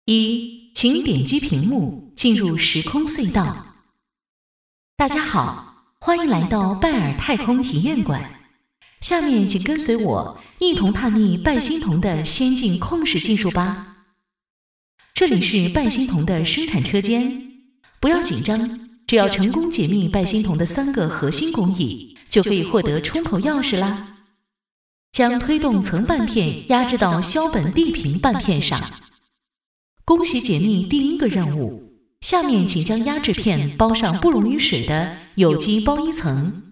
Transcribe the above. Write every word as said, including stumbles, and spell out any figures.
一，请点击屏幕进入时空隧道。大家好，欢迎来到拜尔太空体验馆。下面请跟随我一同探秘拜星童的先进控制技术吧。这里是拜星童的生产车间，不要紧张，只要成功解密拜星童的三个核心工艺，就可以获得出口钥匙啦。将推动层半片压制到硝苯地平半片上。恭喜解密第一个任务，下面请将压制片包上不溶于水的有机包衣层，